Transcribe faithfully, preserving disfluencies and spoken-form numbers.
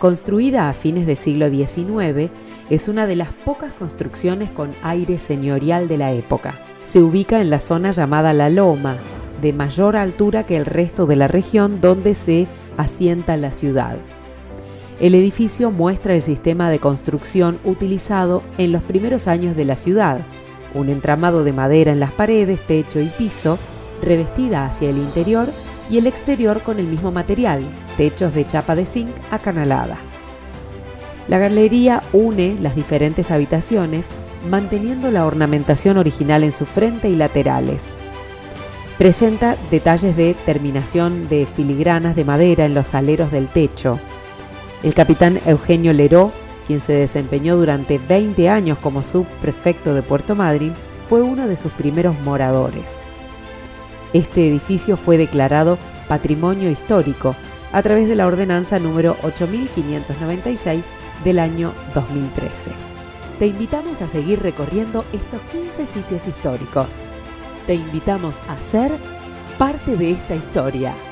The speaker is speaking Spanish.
Construida a fines del siglo diecinueve, es una de las pocas construcciones con aire señorial de la época. Se ubica en la zona llamada La Loma, de mayor altura que el resto de la región donde se asienta la ciudad. El edificio muestra el sistema de construcción utilizado en los primeros años de la ciudad, un entramado de madera en las paredes, techo y piso, revestida hacia el interior y el exterior con el mismo material, techos de chapa de zinc acanalada. La galería une las diferentes habitaciones, manteniendo la ornamentación original en su frente y laterales. Presenta detalles de terminación de filigranas de madera en los aleros del techo. El capitán Eugenio Leró, quien se desempeñó durante veinte años como subprefecto de Puerto Madryn, fue uno de sus primeros moradores. Este edificio fue declarado Patrimonio Histórico a través de la ordenanza número ocho mil quinientos noventa y seis del año dos mil trece. Te invitamos a seguir recorriendo estos quince sitios históricos. Te invitamos a ser parte de esta historia.